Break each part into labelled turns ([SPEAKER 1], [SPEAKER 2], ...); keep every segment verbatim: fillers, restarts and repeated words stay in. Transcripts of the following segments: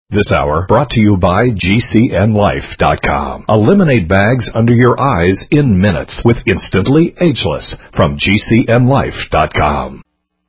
[SPEAKER 1] This hour brought to you by G C N Life dot com. Eliminate bags under your eyes in minutes with Instantly Ageless from G C N Life dot com.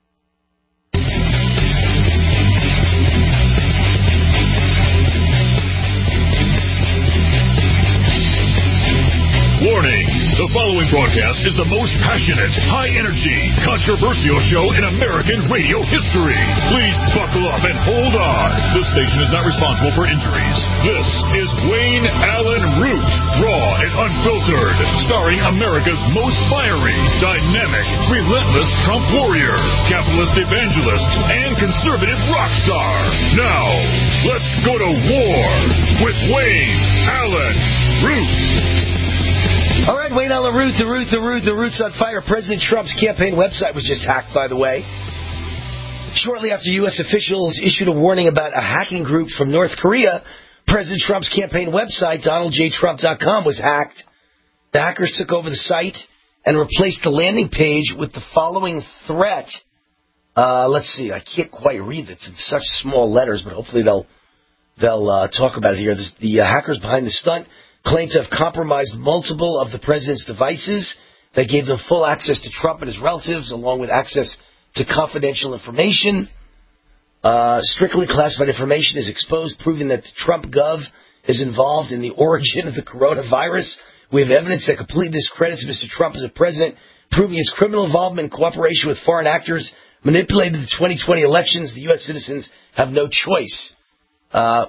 [SPEAKER 2] Warning. The following broadcast is the most passionate, high-energy, controversial show in American radio history. Please buckle up and hold on. This station is not responsible for injuries. This is Wayne Allen Root, raw and unfiltered, starring America's most fiery, dynamic, relentless Trump warrior, capitalist evangelist, and conservative rock star. Now, let's go to war with Wayne Allen Root.
[SPEAKER 3] All right, Wayne Allen Root, the Root, the Root, the Root's on fire. President Trump's campaign website was just hacked, by the way. Shortly after U S officials issued a warning about a hacking group from North Korea, President Trump's campaign website, Donald J Trump dot com, was hacked. The hackers took over the site and replaced the landing page with the following threat. Uh, let's see, I can't quite read it. It's in such small letters, but hopefully they'll they'll uh, talk about it here. This, the uh, hackers behind the stunt claim to have compromised multiple of the president's devices that gave them full access to Trump and his relatives, along with access to confidential information. Uh, strictly classified information is exposed, proving that Trump Gov is involved in the origin of the coronavirus. We have evidence that completely discredits Mister Trump as a president, proving his criminal involvement and cooperation with foreign actors manipulated the twenty twenty elections. The U S citizens have no choice. Uh...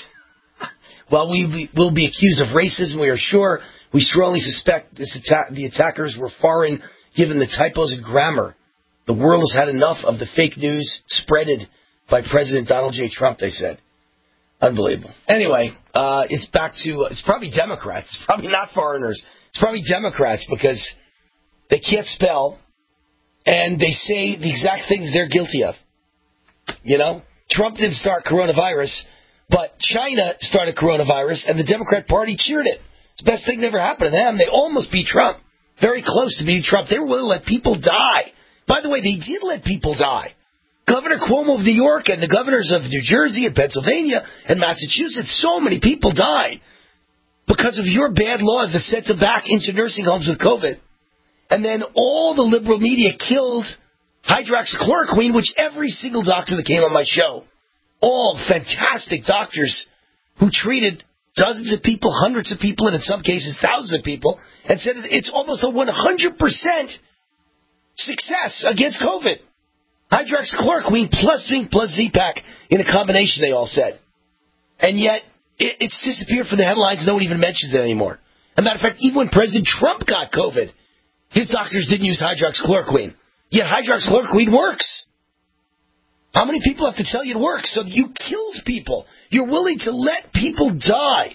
[SPEAKER 3] While we will be accused of racism, we are sure, we strongly suspect this atta- the attackers were foreign, given the typos in grammar. The world has had enough of the fake news spreaded by President Donald J. Trump, they said. Unbelievable. Anyway, uh, it's back to, it's probably Democrats. It's probably not foreigners. It's probably Democrats because they can't spell and they say the exact things they're guilty of. You know, Trump didn't start coronavirus. But China started coronavirus, and the Democrat Party cheered it. It's the best thing that ever happened to them. They almost beat Trump. Very close to beating Trump. They were willing to let people die. By the way, they did let people die. Governor Cuomo of New York and the governors of New Jersey and Pennsylvania and Massachusetts, so many people died because of your bad laws that sent them back into nursing homes with COVID. And then all the liberal media killed hydroxychloroquine, which every single doctor that came on my show, all fantastic doctors who treated dozens of people, hundreds of people, and in some cases thousands of people, and said it's almost a one hundred percent success against COVID. Hydroxychloroquine plus zinc plus Z-Pak in a combination, they all said. And yet, it, it's disappeared from the headlines. No one even mentions it anymore. As a matter of fact, even when President Trump got COVID, his doctors didn't use hydroxychloroquine. Yet hydroxychloroquine works. How many people have to tell you it works? So you killed people. You're willing to let people die.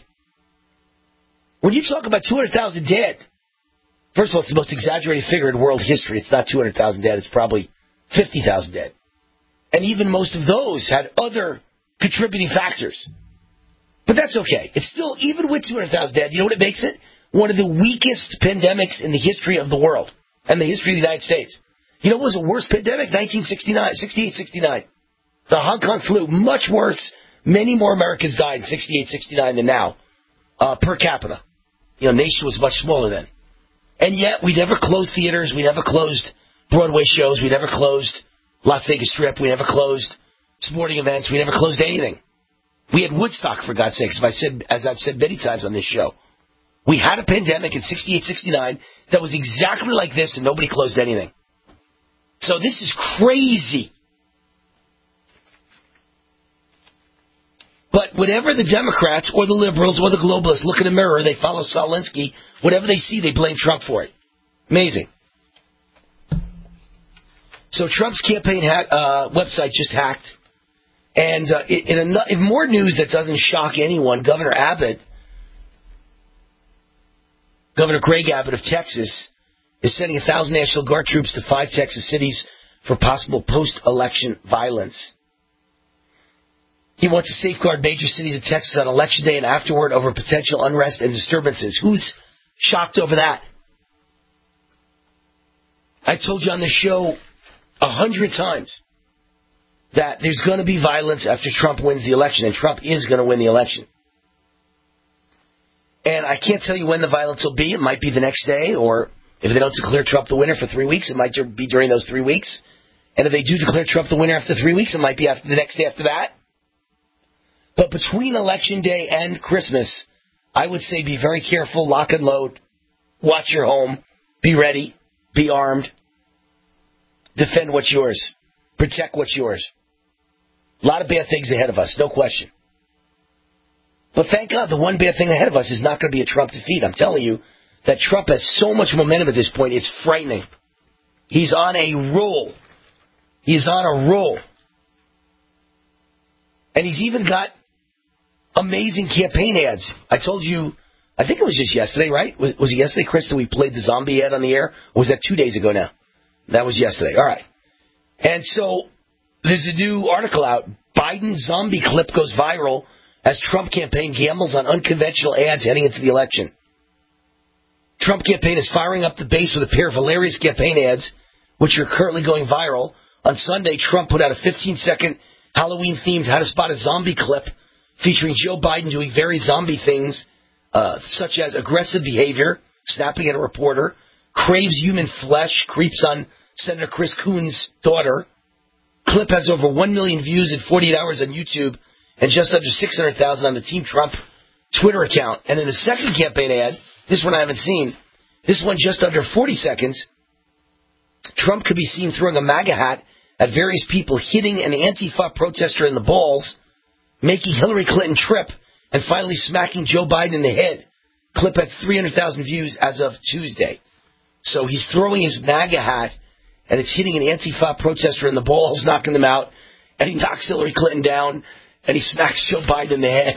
[SPEAKER 3] When you talk about two hundred thousand dead, first of all, it's the most exaggerated figure in world history. It's not two hundred thousand dead. It's probably fifty thousand dead. And even most of those had other contributing factors. But that's okay. It's still, even with two hundred thousand dead, you know what it makes it? One of the weakest pandemics in the history of the world and the history of the United States. You know what was the worst pandemic? nineteen sixty-nine, sixty-eight, sixty-nine. The Hong Kong flu, much worse. Many more Americans died in sixty-eight, sixty-nine than now, uh, per capita. You know, nation was much smaller then. And yet, we never closed theaters. We never closed Broadway shows. We never closed Las Vegas Strip. We never closed sporting events. We never closed anything. We had Woodstock, for God's sakes, as, I said, as I've said many times on this show. We had a pandemic in sixty-eight, sixty-nine that was exactly like this, and nobody closed anything. So this is crazy. But whenever the Democrats or the liberals or the globalists look in a mirror, they follow Solinsky. Whatever they see, they blame Trump for it. Amazing. So Trump's campaign hack, uh, website just hacked. And uh, in, in, a, in more news that doesn't shock anyone, Governor Abbott, Governor Greg Abbott of Texas, is sending one thousand National Guard troops to five Texas cities for possible post-election violence. He wants to safeguard major cities of Texas on Election Day and afterward over potential unrest and disturbances. Who's shocked over that? I told you on the show a hundred times that there's going to be violence after Trump wins the election, and Trump is going to win the election. And I can't tell you when the violence will be. It might be the next day, or if they don't declare Trump the winner for three weeks, it might be during those three weeks. And if they do declare Trump the winner after three weeks, it might be after the next day after that. But between Election Day and Christmas, I would say be very careful, lock and load, watch your home, be ready, be armed, defend what's yours, protect what's yours. A lot of bad things ahead of us, no question. But thank God the one bad thing ahead of us is not going to be a Trump defeat. I'm telling you that Trump has so much momentum at this point, it's frightening. He's on a roll. He's on a roll. And he's even got amazing campaign ads. I told you, I think it was just yesterday, right? Was, was it yesterday, Chris, that we played the zombie ad on the air? Or was that two days ago now? That was yesterday. All right. And so there's a new article out. Biden zombie clip goes viral as Trump campaign gambles on unconventional ads heading into the election. Trump campaign is firing up the base with a pair of hilarious campaign ads, which are currently going viral. On Sunday, Trump put out a fifteen-second Halloween-themed How to Spot a Zombie clip featuring Joe Biden doing very zombie things, uh, such as aggressive behavior, snapping at a reporter, craves human flesh, creeps on Senator Chris Coons' daughter. Clip has over one million views in forty-eight hours on YouTube and just under six hundred thousand on the Team Trump Twitter account. And in the second campaign ad, this one I haven't seen, this one just under forty seconds, Trump could be seen throwing a MAGA hat at various people, hitting an Antifa protester in the balls, making Hillary Clinton trip, and finally smacking Joe Biden in the head. Clip had three hundred thousand views as of Tuesday. So he's throwing his MAGA hat, and it's hitting an Antifa protester in the balls, knocking them out, and he knocks Hillary Clinton down, and he smacks Joe Biden in the head.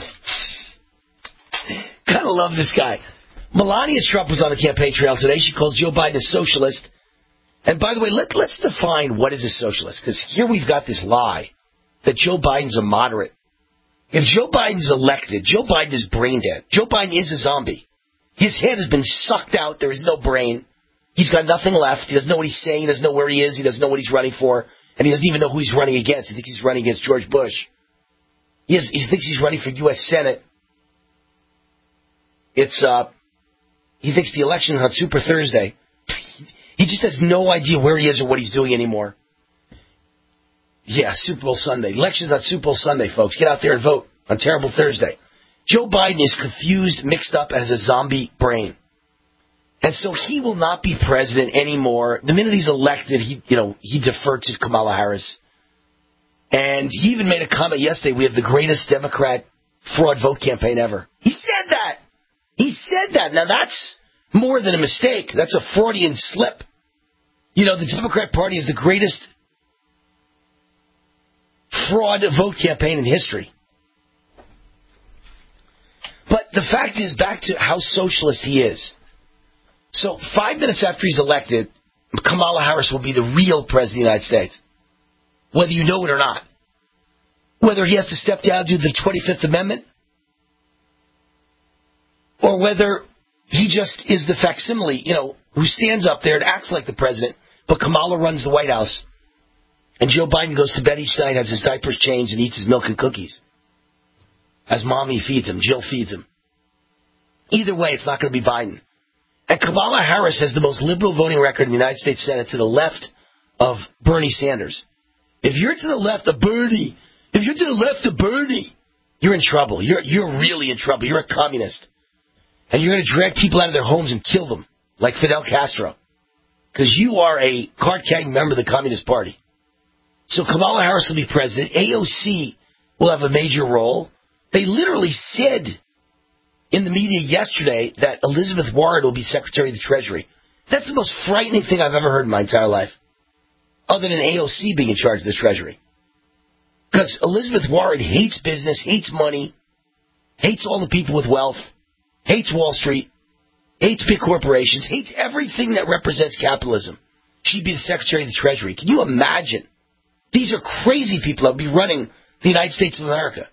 [SPEAKER 3] Kind of love this guy. Melania Trump was on the campaign trail today. She calls Joe Biden a socialist. And by the way, let, let's define what is a socialist, because here we've got this lie that Joe Biden's a moderate. If Joe Biden's elected, Joe Biden is brain dead. Joe Biden is a zombie. His head has been sucked out. There is no brain. He's got nothing left. He doesn't know what he's saying. He doesn't know where he is. He doesn't know what he's running for. And he doesn't even know who he's running against. He thinks he's running against George Bush. He, has, he thinks he's running for U S Senate. It's, uh, he thinks the election's on Super Thursday. He just has no idea where he is or what he's doing anymore. Yeah, Super Bowl Sunday. Election's on Super Bowl Sunday, folks. Get out there and vote on Terrible Thursday. Joe Biden is confused, mixed up, and has a zombie brain. And so he will not be president anymore. The minute he's elected, he, you know, he deferred to Kamala Harris. And he even made a comment yesterday, we have the greatest Democrat fraud vote campaign ever. He said that. He said that. Now, that's more than a mistake. That's a Freudian slip. You know, the Democrat Party is the greatest fraud vote campaign in history. But the fact is, back to how socialist he is. So five minutes after he's elected, Kamala Harris will be the real president of the United States, whether you know it or not. Whether he has to step down due to the twenty-fifth Amendment, or whether he just is the facsimile, you know, who stands up there and acts like the president, but Kamala runs the White House. And Joe Biden goes to bed each night, has his diapers changed, and eats his milk and cookies. As mommy feeds him, Jill feeds him. Either way, it's not going to be Biden. And Kamala Harris has the most liberal voting record in the United States Senate to the left of Bernie Sanders. If you're to the left of Bernie, if you're to the left of Bernie, you're in trouble. You're, you're really in trouble. You're a communist. And you're going to drag people out of their homes and kill them, like Fidel Castro. Because you are a card-carrying member of the Communist Party. So Kamala Harris will be president. A O C will have a major role. They literally said in the media yesterday that Elizabeth Warren will be Secretary of the Treasury. That's the most frightening thing I've ever heard in my entire life, other than A O C being in charge of the Treasury. Because Elizabeth Warren hates business, hates money, hates all the people with wealth, hates Wall Street, hates big corporations, hates everything that represents capitalism. She'd be the Secretary of the Treasury. Can you imagine? These are crazy people that would be running the United States of America.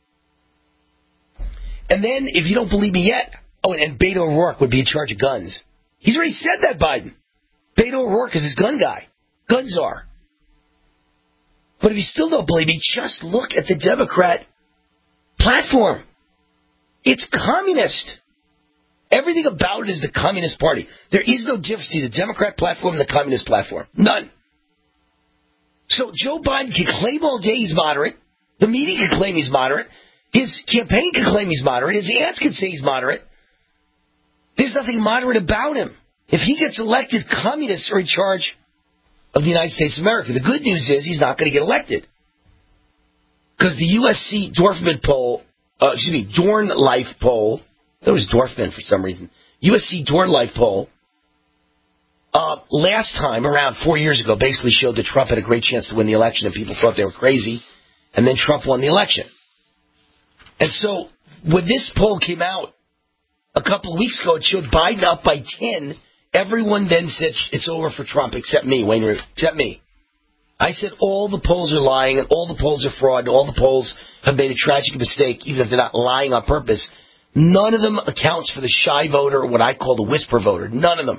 [SPEAKER 3] And then, if you don't believe me yet, oh, and Beto O'Rourke would be in charge of guns. He's already said that, Biden. Beto O'Rourke is his gun guy. Gun czar. But if you still don't believe me, just look at the Democrat platform. It's communist. Everything about it is the Communist Party. There is no difference between the Democrat platform and the Communist platform. None. So Joe Biden can claim all day he's moderate. The media can claim he's moderate. His campaign can claim he's moderate. His ads can say he's moderate. There's nothing moderate about him. If he gets elected, communists are in charge of the United States of America. The good news is he's not going to get elected. Because the U S C Dorfman poll, uh, excuse me, Dorn Life poll, that was Dorfman for some reason, U S C Dorn Life poll, uh, last time, around four years ago, basically showed that Trump had a great chance to win the election and people thought they were crazy, and then Trump won the election. And so, when this poll came out a couple of weeks ago, it showed Biden up by ten. Everyone then said it's over for Trump, except me, Wayne Root, except me. I said all the polls are lying, and all the polls are fraud, and all the polls have made a tragic mistake, even if they're not lying on purpose. None of them accounts for the shy voter, or what I call the whisper voter. None of them.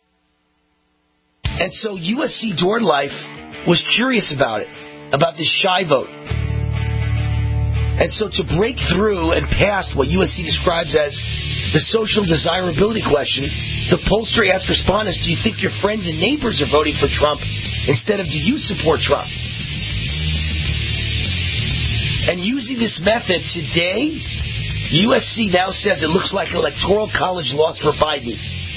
[SPEAKER 3] And so U S C Dorn Life was curious about it, about this shy vote. And so to break through and past what U S C describes as the social desirability question, the pollster asked respondents, do you think your friends and neighbors are voting for Trump instead of do you support Trump? And using this method today, U S C now says it looks like an electoral college loss for Biden.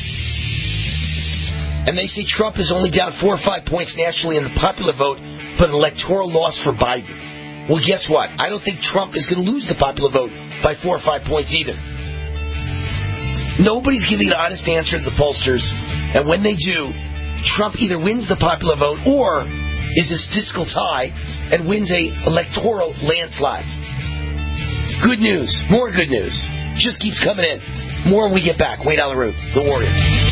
[SPEAKER 3] And they say Trump is only down four or five points nationally in the popular vote, but an electoral loss for Biden. Well, guess what? I don't think Trump is going to lose the popular vote by four or five points either. Nobody's giving an honest answer to the pollsters. And when they do, Trump either wins the popular vote or is a statistical tie and wins a electoral landslide. Good news. More good news. Just keeps coming in. More when we get back. Wayne Allyn Root, the Warrior.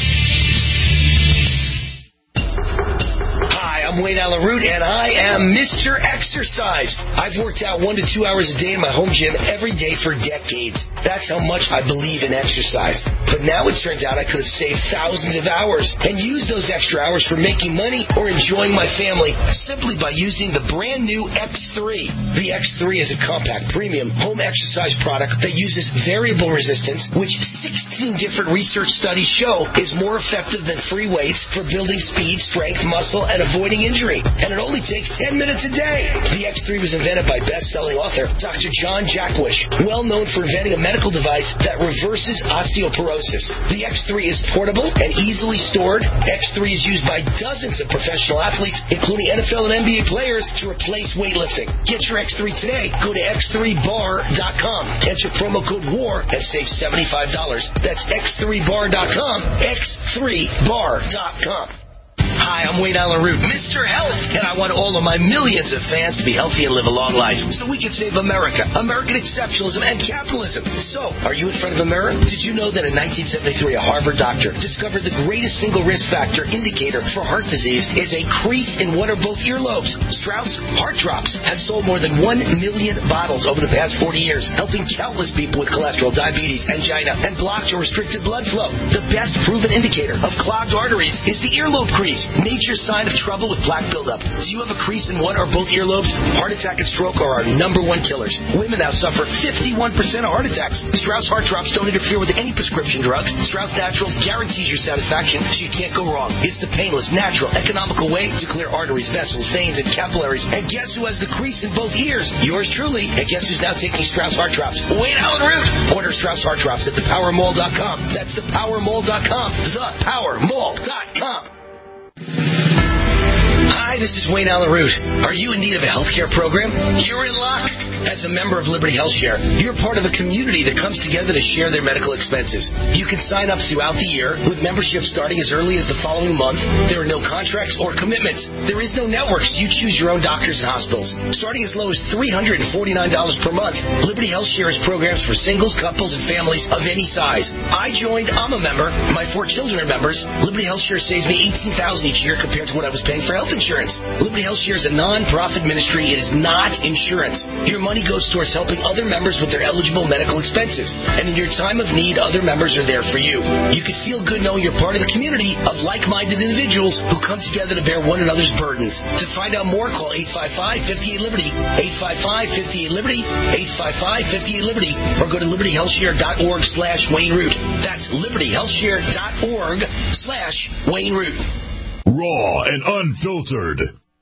[SPEAKER 3] I'm Wayne Allyn Root, and I am Mister Exercise. I've worked out one to two hours a day in my home gym every day for decades. That's how much I believe in exercise. But now it turns out I could have saved thousands of hours and used those extra hours for making money or enjoying my family simply by using the brand new X three. The X three is a compact, premium home exercise product that uses variable resistance, which sixteen different research studies show is more effective than free weights for building speed, strength, muscle, and avoiding injury, and it only takes ten minutes a day. The X three was invented by best-selling author Doctor John Jackwish, well known for inventing a medical device that reverses osteoporosis. The X three is portable and easily stored. X three is used by dozens of professional athletes, including N F L and N B A players, to replace weightlifting. Get your X three today. Go to x three bar dot com. Enter promo code WAR and save seventy-five dollars. That's x three bar dot com. x three bar dot com. Hi, I'm Wayne Allyn Root, Mister Health, and I want all of my millions of fans to be healthy and live a long life so we can save America, American exceptionalism, and capitalism. So, are you in front of a mirror? Did you know that in nineteen seventy-three, a Harvard doctor discovered the greatest single risk factor indicator for heart disease is a crease in one or both earlobes? Strauss Heart Drops has sold more than one million bottles over the past forty years, helping countless people with cholesterol, diabetes, angina, and blocked or restricted blood flow. The best proven indicator of clogged arteries is the earlobe crease. Nature's sign of trouble with plaque buildup. Do you have a crease in one or both earlobes? Heart attack and stroke are our number one killers. Women now suffer fifty-one percent of heart attacks. Strauss Heart Drops don't interfere with any prescription drugs. Strauss Naturals guarantees your satisfaction, so you can't go wrong. It's the painless, natural, economical way to clear arteries, vessels, veins, and capillaries. And guess who has the crease in both ears? Yours truly. And guess who's now taking Strauss Heart Drops? Wayne Allyn Root. Order Strauss Heart Drops at the power mall dot com. That's the power mall dot com. the power mall dot com. Hi, this is Wayne Allyn Root. Are you in need of a healthcare program? You're in luck. As a member of Liberty HealthShare, you're part of a community that comes together to share their medical expenses. You can sign up throughout the year with membership starting as early as the following month. There are no contracts or commitments. There is no networks. You choose your own doctors and hospitals. Starting as low as three hundred forty-nine dollars per month, Liberty HealthShare has programs for singles, couples, and families of any size. I joined. I'm a member. My four children are members. Liberty HealthShare saves me eighteen thousand dollars each year compared to what I was paying for health insurance. Liberty HealthShare is a non-profit ministry. It is not insurance. Your money money goes towards helping other members with their eligible medical expenses. And in your time of need, other members are there for you. You can feel good knowing you're part of the community of like-minded individuals who come together to bear one another's burdens. To find out more, call eight five five, five eight, Liberty, eight five five, five eight, Liberty, eight five five, five eight, Liberty, or go to liberty health share dot org slash Wayne Root. That's liberty health share dot org slash Wayne Root.
[SPEAKER 2] Raw and unfiltered.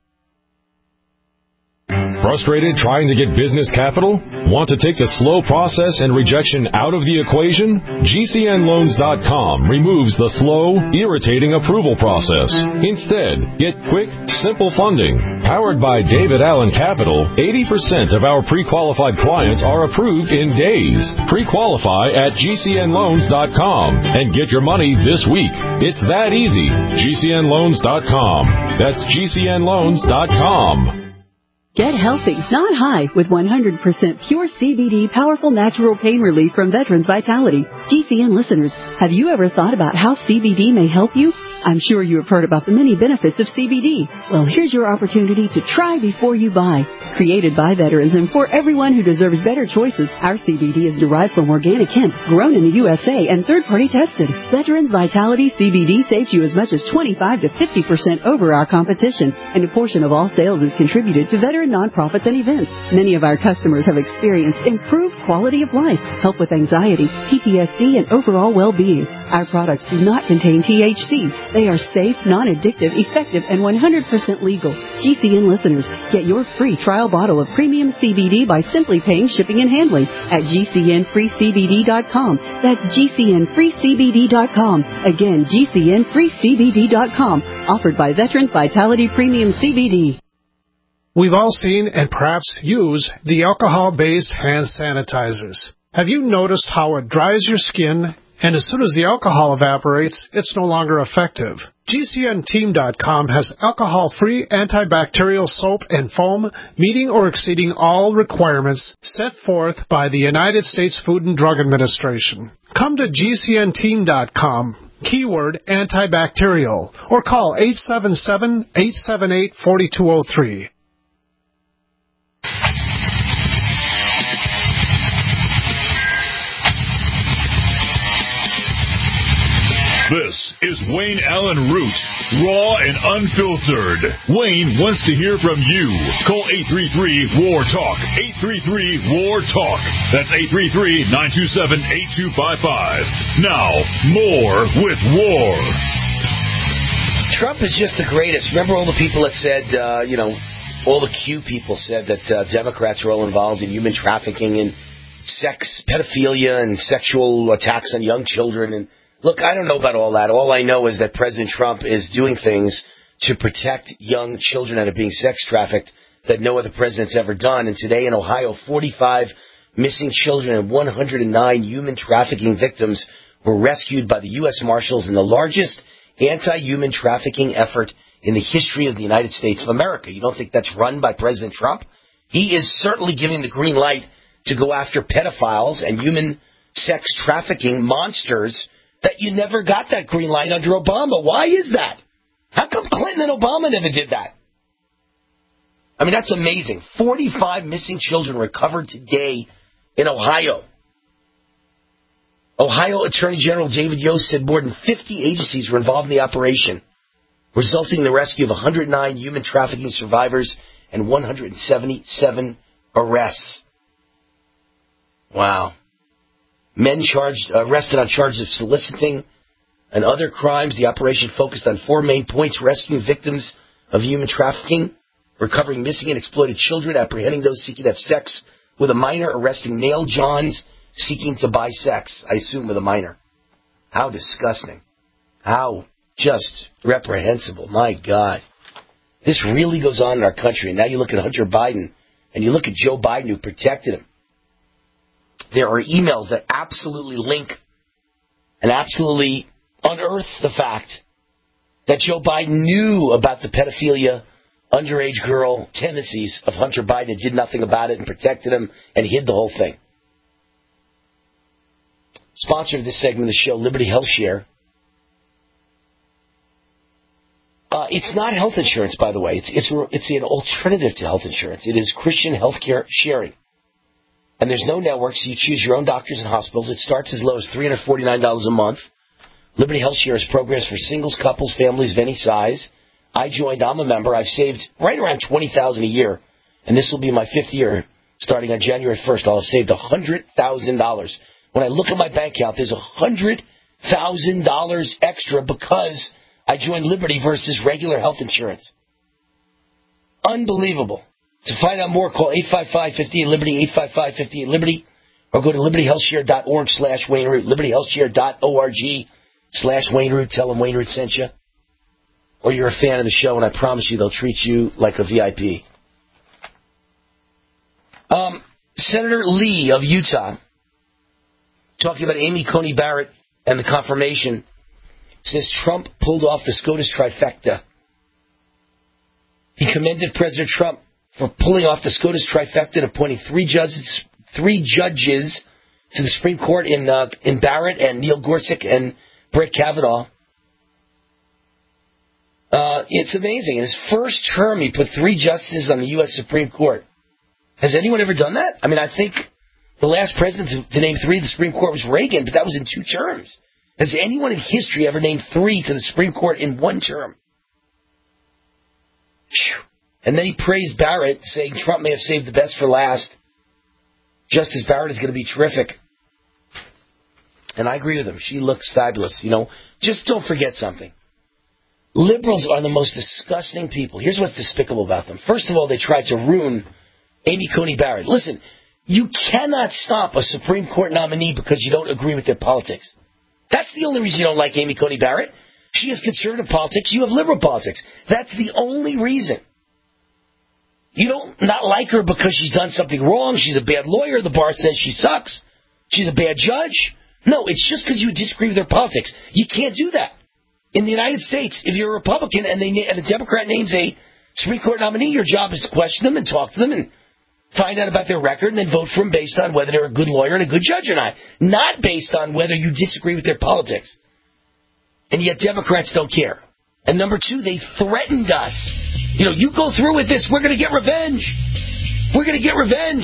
[SPEAKER 4] Frustrated trying to get business capital? Want to take the slow process and rejection out of the equation? G C N loans dot com removes the slow, irritating approval process. Instead, get quick, simple funding. Powered by David Allen Capital, eighty percent of our pre-qualified clients are approved in days. Pre-qualify at G C N loans dot com and get your money this week. It's that easy. G C N loans dot com. That's G C N loans dot com.
[SPEAKER 5] Get healthy, not high, with one hundred percent pure C B D powerful natural pain relief from Veterans Vitality. G C N listeners, have you ever thought about how C B D may help you? I'm sure you have heard about the many benefits of C B D. Well, here's your opportunity to try before you buy. Created by veterans and for everyone who deserves better choices, our C B D is derived from organic hemp, grown in the U S A, and third-party tested. Veterans Vitality C B D saves you as much as twenty-five to fifty percent over our competition, and a portion of all sales is contributed to veteran nonprofits and events. Many of our customers have experienced improved quality of life, help with anxiety, P T S D, and overall well-being. Our products do not contain T H C. They are safe, non-addictive, effective, and one hundred percent legal. G C N listeners, get your free trial bottle of premium C B D by simply paying shipping and handling at G C N free C B D dot com. That's G C N free C B D dot com. Again, G C N free C B D dot com. Offered by Veterans Vitality Premium C B D.
[SPEAKER 6] We've all seen and perhaps use the alcohol-based hand sanitizers. Have you noticed how it dries your skin, and as soon as the alcohol evaporates, it's no longer effective? G C N team dot com has alcohol-free antibacterial soap and foam meeting or exceeding all requirements set forth by the United States Food and Drug Administration. Come to G C N team dot com, keyword antibacterial, or call eight seven seven, eight seven eight, four two zero three.
[SPEAKER 2] This is Wayne Allen Root, raw and unfiltered. Wayne wants to hear from you. Call eight three three, W A R, TALK, eight three three, W A R, TALK. That's eight three three, nine two seven, eight two five five. Now, more with War.
[SPEAKER 3] Trump is just the greatest. Remember all the people that said, uh, you know, all the Q people said that uh, Democrats were all involved in human trafficking and sex, pedophilia, and sexual attacks on young children. And look, I don't know about all that. All I know is that President Trump is doing things to protect young children that are being sex trafficked that no other president's ever done. And today in Ohio, forty-five missing children and one hundred nine human trafficking victims were rescued by the U S Marshals in the largest anti-human trafficking effort in the history of the United States of America. You don't think that's run by President Trump? He is certainly giving the green light to go after pedophiles and human sex trafficking monsters that you never got that green light under Obama. Why is that? How come Clinton and Obama never did that? I mean, that's amazing. forty-five missing children recovered today in Ohio. Ohio Attorney General David Yost said more than fifty agencies were involved in the operation, resulting in the rescue of one hundred nine human trafficking survivors and one hundred seventy-seven arrests. Wow. Men charged, arrested on charges of soliciting and other crimes. The operation focused on four main points: rescuing victims of human trafficking, recovering missing and exploited children, apprehending those seeking to have sex with a minor, arresting male Johns seeking to buy sex, I assume with a minor. How disgusting. How just reprehensible. My God. This really goes on in our country. And now you look at Hunter Biden, and you look at Joe Biden, who protected him. There are emails that absolutely link and absolutely unearth the fact that Joe Biden knew about the pedophilia, underage girl tendencies of Hunter Biden and did nothing about it and protected him and hid the whole thing. Sponsor of this segment of the show, Liberty Health Share. Uh, it's not health insurance, by the way. It's, it's, it's an alternative to health insurance. It is Christian healthcare sharing. And there's no network, so you choose your own doctors and hospitals. It starts as low as three hundred forty-nine dollars a month. Liberty Health Share has programs for singles, couples, families of any size. I joined. I'm a member. I've saved right around twenty thousand dollars a year, and this will be my fifth year. Starting on January first, I'll have saved one hundred thousand dollars. When I look at my bank account, there's one hundred thousand dollars extra because I joined Liberty versus regular health insurance. Unbelievable. To find out more, call eight five five, five zero, Liberty, eight five five, five zero, Liberty, or go to libertyhealthshare.org slash Wayne Root, libertyhealthshare.org slash Wayne Root. Tell them Wayne Root sent you. Or you're a fan of the show, and I promise you they'll treat you like a V I P. Um, Senator Lee of Utah, talking about Amy Coney Barrett and the confirmation, says Trump pulled off the SCOTUS trifecta. He commended President Trump for pulling off the SCOTUS trifecta and appointing three judges, three judges to the Supreme Court in uh, in Barrett and Neil Gorsuch and Brett Kavanaugh. Uh, it's amazing. In his first term, he put three justices on the U S Supreme Court. Has anyone ever done that? I mean, I think the last president to, to name three to the Supreme Court was Reagan, but that was in two terms. Has anyone in history ever named three to the Supreme Court in one term? Whew. And then he praised Barrett, saying Trump may have saved the best for last. Justice Barrett is going to be terrific. And I agree with him. She looks fabulous. You know, just don't forget something. Liberals are the most disgusting people. Here's what's despicable about them. First of all, they tried to ruin Amy Coney Barrett. Listen, you cannot stop a Supreme Court nominee because you don't agree with their politics. That's the only reason you don't like Amy Coney Barrett. She has conservative politics. You have liberal politics. That's the only reason. You don't not like her because she's done something wrong. She's a bad lawyer. The bar says she sucks. She's a bad judge. No, it's just because you disagree with her politics. You can't do that. In the United States, if you're a Republican and, they, and a Democrat names a Supreme Court nominee, your job is to question them and talk to them and find out about their record and then vote for them based on whether they're a good lawyer and a good judge or not. Not based on whether you disagree with their politics. And yet Democrats don't care. And number two, they threatened us. You know, you go through with this, we're going to get revenge. We're going to get revenge.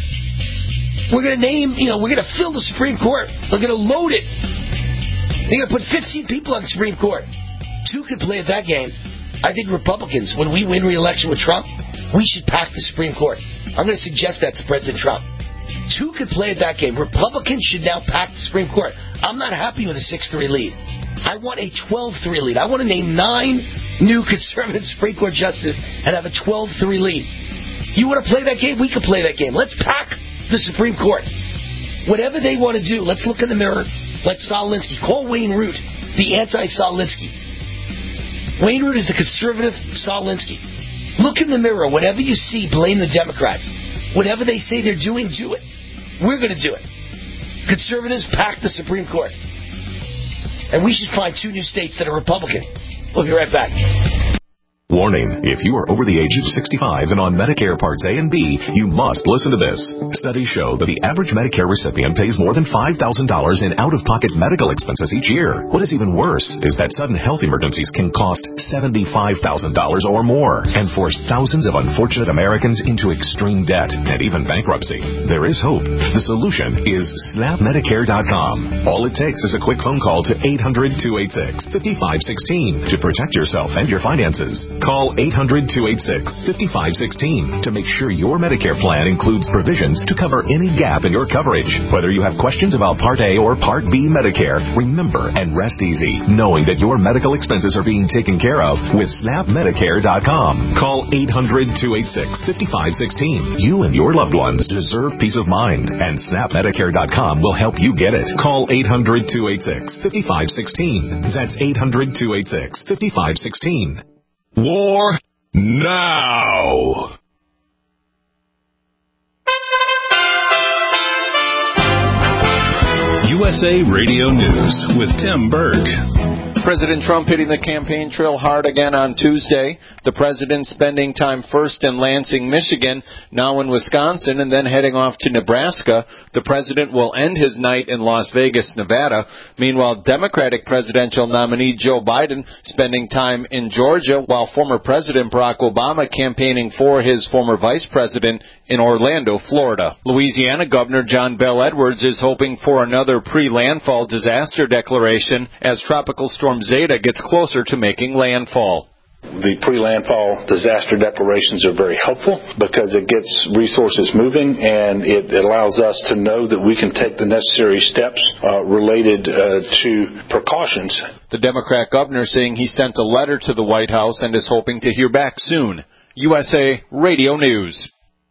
[SPEAKER 3] We're going to name, you know, we're going to fill the Supreme Court. We're going to load it. They're going to put fifteen people on the Supreme Court. Two could play at that game. I think Republicans, when we win re-election with Trump, we should pack the Supreme Court. I'm going to suggest that to President Trump. Two could play at that game. Republicans should now pack the Supreme Court. I'm not happy with a six three lead. I want a twelve three lead. I want to name nine new conservative Supreme Court justices and have a twelve three lead. You want to play that game? We can play that game. Let's pack the Supreme Court. Whatever they want to do, let's look in the mirror. Let Saul Alinsky. Call Wayne Root the anti-Saul Alinsky. Wayne Root is the conservative Saul Alinsky. Look in the mirror. Whatever you see, blame the Democrats. Whatever they say they're doing, do it. We're going to do it. Conservatives pack the Supreme Court. And we should find two new states that are Republican. We'll be right back.
[SPEAKER 1] Warning, if you are over the age of sixty-five and on Medicare Parts A and B, you must listen to this. Studies show that the average Medicare recipient pays more than five thousand dollars in out-of-pocket medical expenses each year. What is even worse is that sudden health emergencies can cost seventy-five thousand dollars or more and force thousands of unfortunate Americans into extreme debt and even bankruptcy. There is hope. The solution is snap medicare dot com. All it takes is a quick phone call to eight hundred, two eight six, five five one six to protect yourself and your finances. Call eight hundred, two eight six, five five one six to make sure your Medicare plan includes provisions to cover any gap in your coverage. Whether you have questions about Part A or Part B Medicare, remember and rest easy knowing that your medical expenses are being taken care of with snap medicare dot com. Call eight hundred, two eight six, five five one six. You and your loved ones deserve peace of mind, and snap medicare dot com will help you get it. Call eight hundred, two eight six, five five one six. That's eight hundred, two eight six, five five one six.
[SPEAKER 2] War now.
[SPEAKER 7] U S A Radio News with Tim Berg. President Trump hitting the campaign trail hard again on Tuesday. The president spending time first in Lansing, Michigan, now in Wisconsin, and then heading off to Nebraska. The president will end his night in Las Vegas, Nevada. Meanwhile, Democratic presidential nominee Joe Biden spending time in Georgia, while former President Barack Obama campaigning for his former vice president in Orlando, Florida. Louisiana Governor John Bel Edwards is hoping for another pre-landfall disaster declaration as Tropical Storm Zeta gets closer to making landfall.
[SPEAKER 8] The pre-landfall disaster declarations are very helpful because it gets resources moving and it allows us to know that we can take the necessary steps uh, related uh, to precautions.
[SPEAKER 7] The Democrat governor saying he sent a letter to the White House and is hoping to hear back soon. U S A Radio News.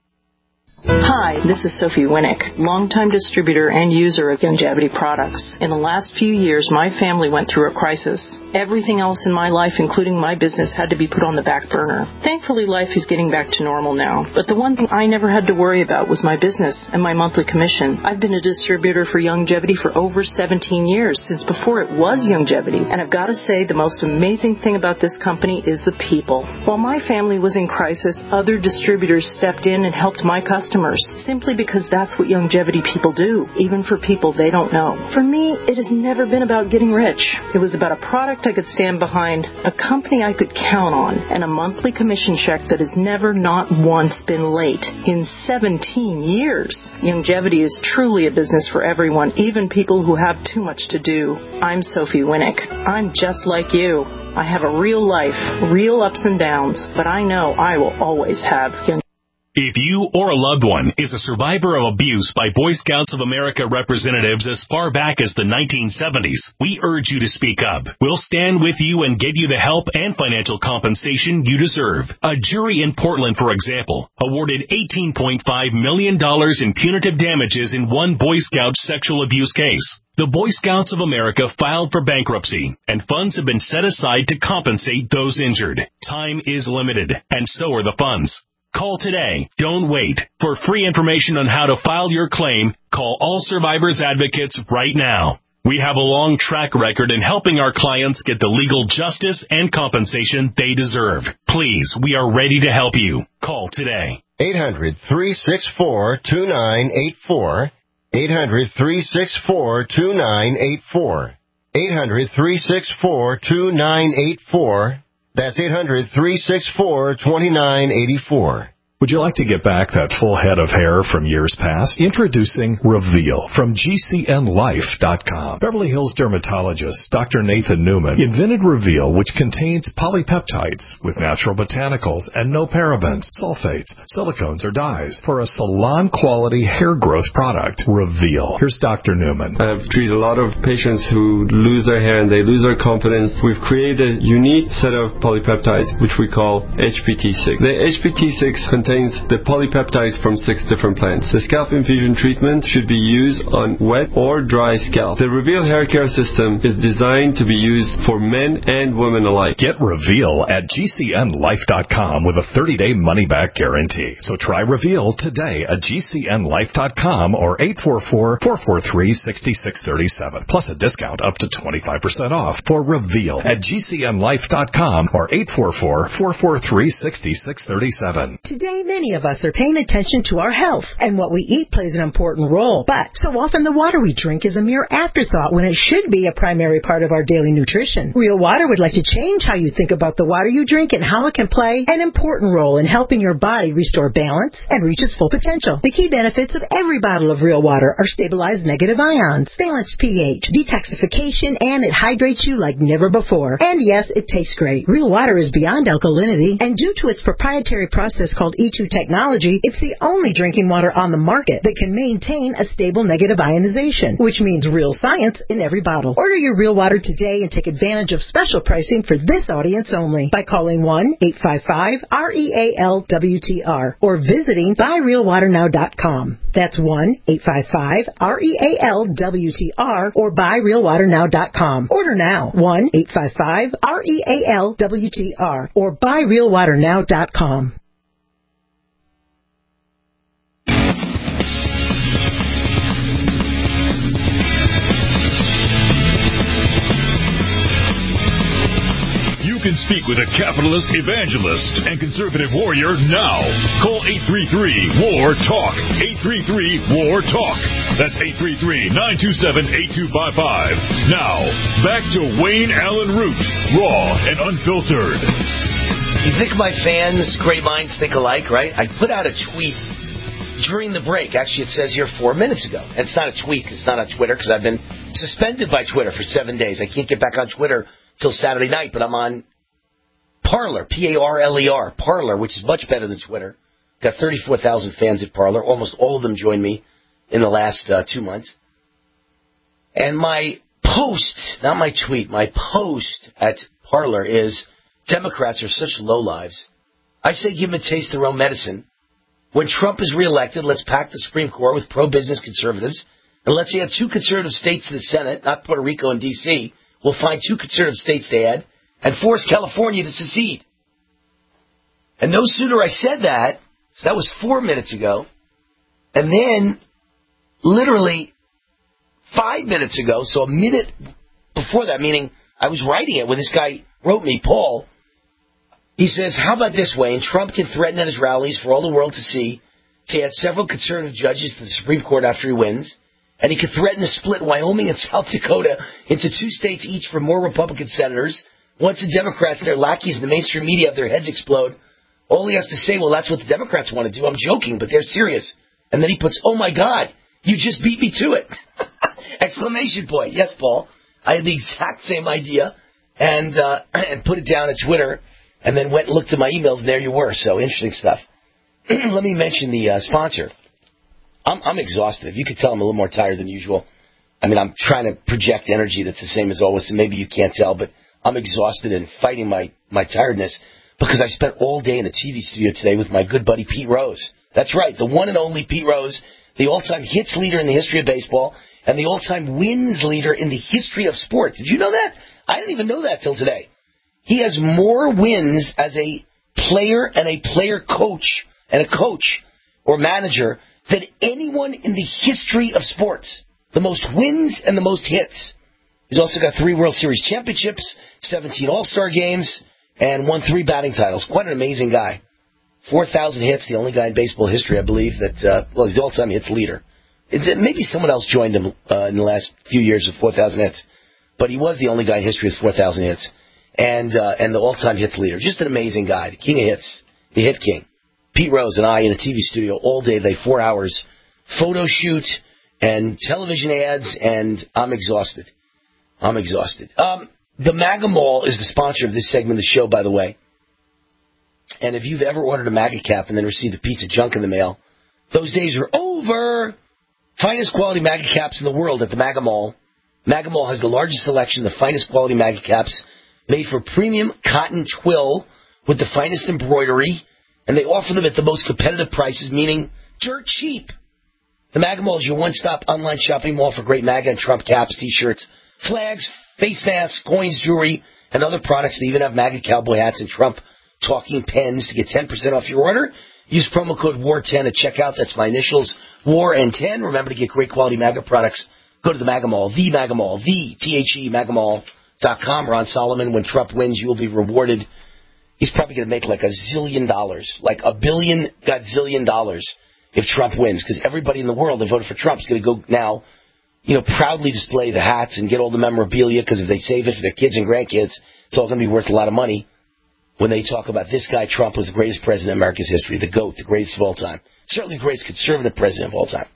[SPEAKER 9] Hi, this is Sophie Winnick, longtime distributor and user of Youngevity products. In the last few years, my family went through a crisis. Everything else in my life, including my business, had to be put on the back burner. Thankfully, life is getting back to normal now. But the one thing I never had to worry about was my business and my monthly commission. I've been a distributor for Youngevity for over seventeen years, since before it was Youngevity. And I've got to say, the most amazing thing about this company is the people. While my family was in crisis, other distributors stepped in and helped my customers. Simply because that's what Youngevity people do, even for people they don't know. For me, it has never been about getting rich. It was about a product I could stand behind, a company I could count on, and a monthly commission check that has never, not once, been late in seventeen years. Youngevity is truly a business for everyone, even people who have too much to do. I'm Sophie Winnick. I'm just like you. I have a real life, real ups and downs, but I know I will always have Youngevity.
[SPEAKER 10] If you or a loved one is a survivor of abuse by Boy Scouts of America representatives as far back as the nineteen seventies, we urge you to speak up. We'll stand with you and give you the help and financial compensation you deserve. A jury in Portland, for example, awarded eighteen point five million dollars in punitive damages in one Boy Scout sexual abuse case. The Boy Scouts of America filed for bankruptcy, and funds have been set aside to compensate those injured. Time is limited, and so are the funds. Call today. Don't wait. For free information on how to file your claim, call All Survivors Advocates right now. We have a long track record in helping our clients get the legal justice and compensation they deserve. Please, we are ready to help you. Call today.
[SPEAKER 11] eight hundred, three six four, two nine eight four. eight hundred, three six four, two nine eight four. eight hundred, three six four, two nine eight four. That's eight hundred, three six four, two nine eight four.
[SPEAKER 4] Would you like to get back that full head of hair from years past? Introducing Reveal from G C N life dot com. Beverly Hills dermatologist Doctor Nathan Newman invented Reveal, which contains polypeptides with natural botanicals and no parabens, sulfates, silicones, or dyes for a salon-quality hair growth product. Reveal. Here's Doctor Newman.
[SPEAKER 12] I've treated a lot of patients who lose their hair and they lose their confidence. We've created a unique set of polypeptides, which we call H P T six. The H P T six contains the polypeptides from six different plants. The scalp infusion treatment should be used on wet or dry scalp. The Reveal hair care system is designed to be used for men and women alike.
[SPEAKER 4] Get Reveal at G C N life dot com with a thirty-day money-back guarantee. So try Reveal today at G C N life dot com or eight four four, four four three, six six three seven. Plus a discount up to twenty-five percent off for Reveal at G C N life dot com or eight four four, four four three, six six three seven.
[SPEAKER 13] Today, many of us are paying attention to our health, and what we eat plays an important role. But so often the water we drink is a mere afterthought when it should be a primary part of our daily nutrition. Real Water would like to change how you think about the water you drink and how it can play an important role in helping your body restore balance and reach its full potential. The key benefits of every bottle of Real Water are stabilized negative ions, balanced pH, detoxification, and it hydrates you like never before. And yes, it tastes great. Real Water is beyond alkalinity, and due to its proprietary process called E two technology, it's the only drinking water on the market that can maintain a stable negative ionization, which means real science in every bottle. Order your Real Water today and take advantage of special pricing for this audience only by calling one eight five five, R E A L W T R or visiting buy real water now dot com. That's one eight five five, R E A L W T R or buy real water now dot com. Order now, one eight five five, R E A L W T R or buy real water now dot com.
[SPEAKER 2] can speak with a capitalist evangelist and conservative warrior now. Call eight three three, W A R, TALK. eight three three, W A R, TALK. That's eight three three, nine two seven, eight two five five. Now, back to Wayne Allen Root, raw and unfiltered.
[SPEAKER 3] You think my fans, great minds think alike, right? I put out a tweet during the break. Actually, it says here four minutes ago. And it's not a tweet. It's not on Twitter because I've been suspended by Twitter for seven days. I can't get back on Twitter till Saturday night, but I'm on Parler, P A R L E R, Parler, which is much better than Twitter. Got thirty-four thousand fans at Parler. Almost all of them joined me in the last uh, two months. And my post, not my tweet, my post at Parler is, Democrats are such lowlives. I say give them a taste of their own medicine. When Trump is reelected, let's pack the Supreme Court with pro-business conservatives, and let's add two conservative states to the Senate, not Puerto Rico and D C We'll find two conservative states to add, and force California to secede. And no sooner I said that, so that was four minutes ago, and then literally five minutes ago, so a minute before that, meaning I was writing it when this guy wrote me, Paul, he says, how about this, Wayne? Trump can threaten at his rallies for all the world to see to add several conservative judges to the Supreme Court after he wins, and he can threaten to split Wyoming and South Dakota into two states each for more Republican senators. Once the Democrats, their lackeys in the mainstream media have their heads explode, all he has to say, well, that's what the Democrats want to do. I'm joking, but they're serious. And then he puts, oh, my God, you just beat me to it. Exclamation point. Yes, Paul. I had the exact same idea and uh, and put it down on Twitter and then went and looked at my emails, and there you were. So interesting stuff. Let me mention the uh, sponsor. I'm, I'm exhausted. If you could tell, I'm a little more tired than usual. I mean, I'm trying to project energy that's the same as always, so maybe you can't tell, but I'm exhausted and fighting my, my tiredness because I spent all day in the T V studio today with my good buddy Pete Rose. That's right, the one and only Pete Rose, the all-time hits leader in the history of baseball and the all-time wins leader in the history of sports. Did you know that? I didn't even know that till today. He has more wins as a player and a player coach and a coach or manager than anyone in the history of sports. The most wins and the most hits. He's also got three World Series championships, seventeen All-Star games, and won three batting titles. Quite an amazing guy. four thousand hits, the only guy in baseball history, I believe, that, uh, well, he's the all-time hits leader. It, maybe someone else joined him uh, in the last few years with four thousand hits. But he was the only guy in history with four thousand hits. And uh, and the all-time hits leader. Just an amazing guy. The king of hits. The hit king. Pete Rose and I in a T V studio all day, they four hours. Photo shoot and television ads, and I'm exhausted. I'm exhausted. Um, the MAGA Mall is the sponsor of this segment of the show, by the way. And if you've ever ordered a MAGA cap and then received a piece of junk in the mail, those days are over. Finest quality MAGA caps in the world at the MAGA Mall. MAGA Mall has the largest selection of the finest quality MAGA caps made for premium cotton twill with the finest embroidery, and they offer them at the most competitive prices, meaning dirt cheap. The MAGA Mall is your one-stop online shopping mall for great MAGA and Trump caps, T-shirts, flags, face masks, coins, jewelry, and other products. They even have MAGA cowboy hats and Trump talking pens. To get ten percent off your order, use promo code W A R ten at checkout. That's my initials, W A R and ten. Remember to get great quality MAGA products. Go to the MAGA Mall, the MAGA Mall, the T H E MAGA Mall dot com. Ron Solomon, when Trump wins, you will be rewarded. He's probably going to make like a zillion dollars, like a billion godzillion dollars if Trump wins, because everybody in the world that voted for Trump is going to go now, you know, proudly display the hats and get all the memorabilia, because if they save it for their kids and grandkids, it's all going to be worth a lot of money when they talk about this guy, Trump, was the greatest president in America's history, the GOAT, the greatest of all time. Certainly the greatest conservative president of all time.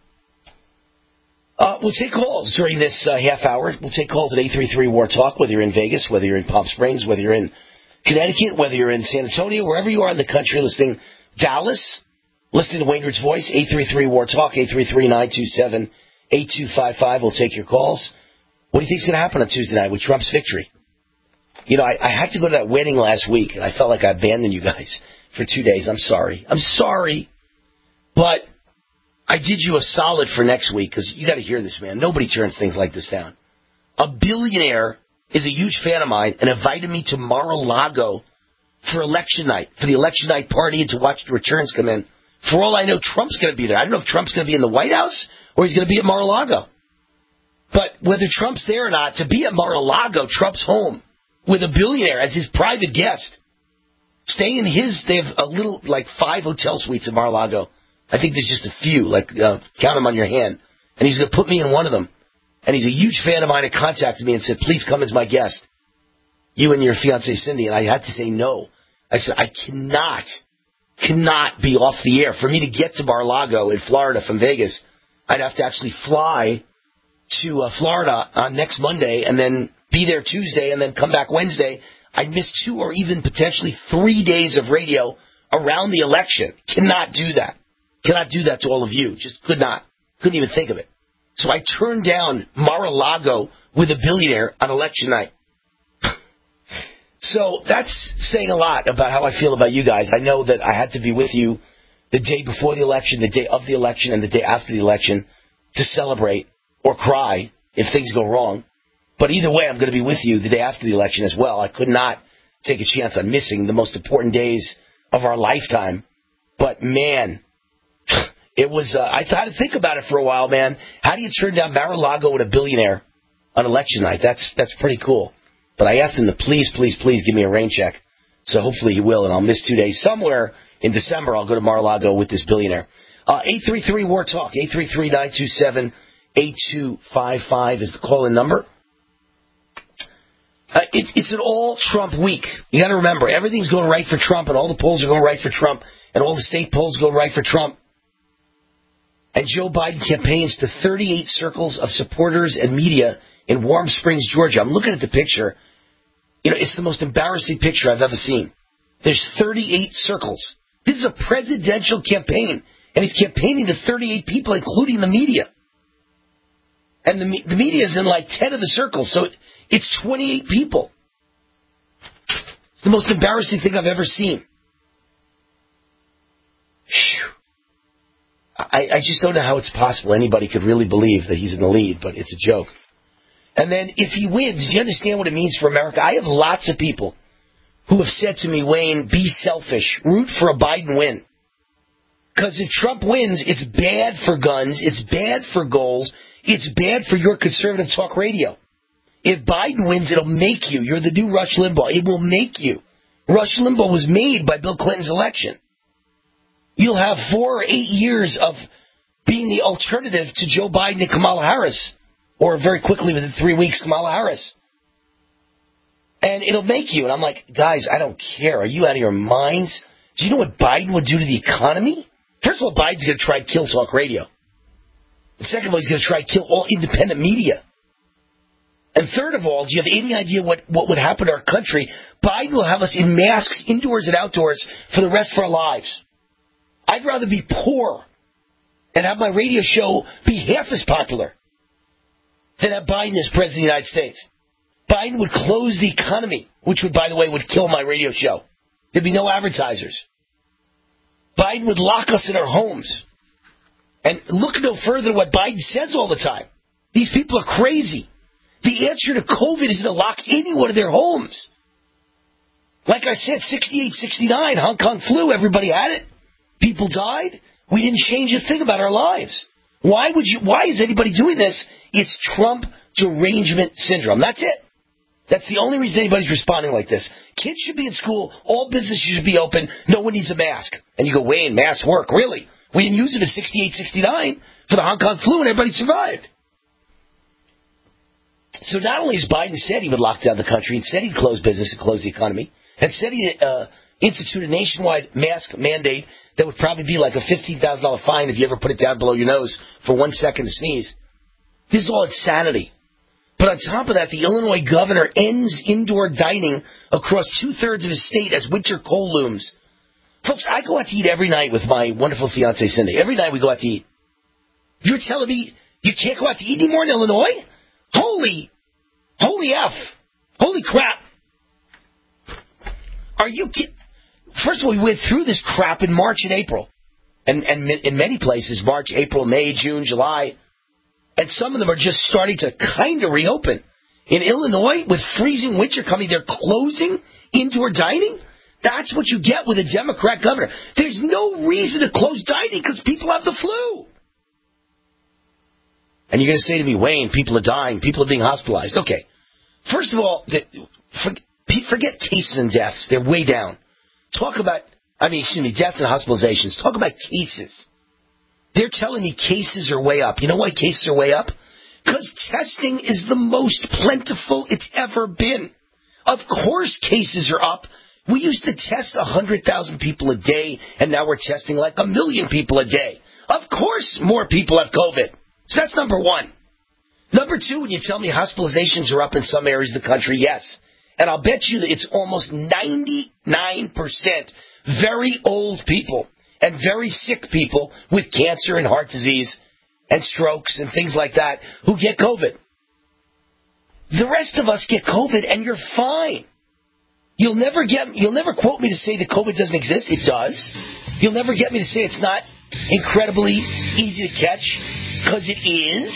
[SPEAKER 3] Uh, we'll take calls during this uh, half hour. We'll take calls at eight three three W A R TALK, whether you're in Vegas, whether you're in Palm Springs, whether you're in Connecticut, whether you're in San Antonio, wherever you are in the country listening. Dallas, listening to Wayne Root's voice, eight three three W A R TALK, eight three three, nine two seven, eight two five five. We'll take your calls. What do you think is going to happen on Tuesday night with Trump's victory? You know, I, I had to go to that wedding last week, and I felt like I abandoned you guys for two days. I'm sorry. I'm sorry. But I did you a solid for next week, because you got to hear this, man. Nobody turns things like this down. A billionaire is a huge fan of mine and invited me to Mar-a-Lago for election night, for the election night party and to watch the returns come in. For all I know, Trump's going to be there. I don't know if Trump's going to be in the White House or he's going to be at Mar-a-Lago. But whether Trump's there or not, to be at Mar-a-Lago, Trump's home. with a billionaire as his private guest. Stay in his, they have a little, like five hotel suites in Mar-a-Lago. I think there's just a few, like, uh, count them on your hand. And he's going to put me in one of them. And he's a huge fan of mine and contacted me and said, please come as my guest. You and your fiancée Cindy. And I had to say no. I said, I cannot, cannot be off the air. For me to get to Mar-a-Lago in Florida from Vegas, I'd have to actually fly to uh, Florida on next Monday and then be there Tuesday and then come back Wednesday. I'd miss two or even potentially three days of radio around the election. Cannot do that. Cannot do that to all of you. Just could not. Couldn't even think of it. So I turned down Mar-a-Lago with a billionaire on election night. So that's saying a lot about how I feel about you guys. I know that I had to be with you the day before the election, the day of the election, and the day after the election to celebrate or cry if things go wrong. But either way, I'm going to be with you the day after the election as well. I could not take a chance on missing the most important days of our lifetime. But, man, it was, uh, I had to think about it for a while, man. How do you turn down Mar-a-Lago with a billionaire on election night? That's that's pretty cool. But I asked him to please, please, please give me a rain check. So hopefully he will, and I'll miss two days. Somewhere in December, I'll go to Mar-a-Lago with this billionaire. Uh, eight three three, W A R, TALK. eight three three, nine two seven, eight two five five is the call-in number. Uh, it, it's an all-Trump week. You got to remember, everything's going right for Trump, and all the polls are going right for Trump, and all the state polls go right for Trump. And Joe Biden campaigns to thirty-eight circles of supporters and media in Warm Springs, Georgia. I'm looking at the picture. You know, it's the most embarrassing picture I've ever seen. There's thirty-eight circles. This is a presidential campaign, and he's campaigning to thirty-eight people, including the media. And the, the media is in like ten of the circles, so it, it's twenty-eight people. It's the most embarrassing thing I've ever seen. Whew. I, I just don't know how it's possible anybody could really believe that he's in the lead, but it's a joke. And then if he wins, do you understand what it means for America? I have lots of people who have said to me, Wayne, be selfish. Root for a Biden win. Because if Trump wins, it's bad for guns. It's bad for goals. It's bad for your conservative talk radio. If Biden wins, it'll make you. You're the new Rush Limbaugh. It will make you. Rush Limbaugh was made by Bill Clinton's election. You'll have four or eight years of being the alternative to Joe Biden and Kamala Harris. Or very quickly, within three weeks, Kamala Harris. And it'll make you. And I'm like, guys, I don't care. Are you out of your minds? Do you know what Biden would do to the economy? First of all, Biden's going to try to kill talk radio. And second of all, he's going to try to kill all independent media. And third of all, do you have any idea what, what would happen to our country? Biden will have us in masks, indoors and outdoors, for the rest of our lives. I'd rather be poor and have my radio show be half as popular than have Biden as president of the United States. Biden would close the economy, which would, by the way, would kill my radio show. There'd be no advertisers. Biden would lock us in our homes. And look no further than what Biden says all the time. These people are crazy. The answer to COVID is to lock anyone in their homes. Like I said, sixty-eight, sixty-nine, Hong Kong flu, everybody had it. People died. We didn't change a thing about our lives. Why would you? Why is anybody doing this? It's Trump derangement syndrome. That's it. That's the only reason anybody's responding like this. Kids should be in school. All businesses should be open. No one needs a mask. And you go, Wayne, masks work. Really? We didn't use them in sixty-eight, sixty-nine for the Hong Kong flu, and everybody survived. So not only has Biden said he would lock down the country, and said he'd close business and close the economy, and said he'd uh, institute a nationwide mask mandate that would probably be like a fifteen thousand dollars fine if you ever put it down below your nose for one second to sneeze. This is all insanity. But on top of that, the Illinois governor ends indoor dining across two-thirds of his state as winter cold looms. Folks, I go out to eat every night with my wonderful fiancée, Cindy. Every night we go out to eat. You're telling me you can't go out to eat anymore in Illinois? Holy, holy F. Holy crap. Are you kidding? First of all, we went through this crap in March and April. And, and in many places, March, April, May, June, July. And some of them are just starting to kind of reopen. In Illinois, with freezing winter coming, they're closing indoor dining? That's what you get with a Democrat governor. There's no reason to close dining because people have the flu. And you're going to say to me, Wayne, people are dying. People are being hospitalized. Okay. First of all, the, for, forget cases and deaths. They're way down. Talk about, I mean, excuse me, deaths and hospitalizations. Talk about cases. They're telling me cases are way up. You know why cases are way up? Because testing is the most plentiful it's ever been. Of course cases are up. We used to test one hundred thousand people a day, and now we're testing like a million people a day. Of course more people have COVID. So that's number one. Number two, when you tell me hospitalizations are up in some areas of the country, yes. And I'll bet you that it's almost ninety-nine percent very old people and very sick people with cancer and heart disease and strokes and things like that who get COVID. The rest of us get COVID and you're fine. You'll never get, you'll never quote me to say that COVID doesn't exist. It does. You'll never get me to say it's not incredibly easy to catch, because it is.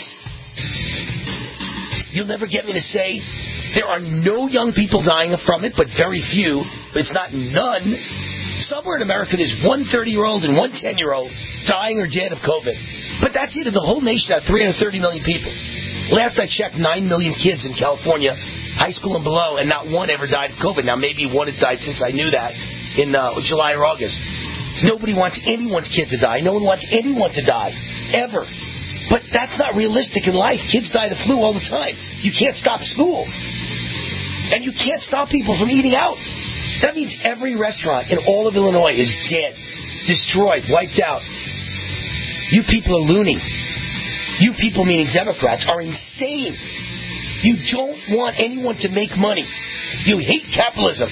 [SPEAKER 3] You'll never get me to say there are no young people dying from it, but very few. It's not none. Somewhere in America there's one thirty-year-old and one ten-year-old dying or dead of COVID. But that's it. The whole nation has three hundred thirty million people. Last I checked, nine million kids in California, high school and below, and not one ever died of COVID. Now, maybe one has died since I knew that in uh, July or August. Nobody wants anyone's kid to die. No one wants anyone to die, ever. But that's not realistic in life. Kids die of the flu all the time. You can't stop school. And you can't stop people from eating out. That means every restaurant in all of Illinois is dead, destroyed, wiped out. You people are loony. You people, meaning Democrats, are insane. You don't want anyone to make money. You hate capitalism.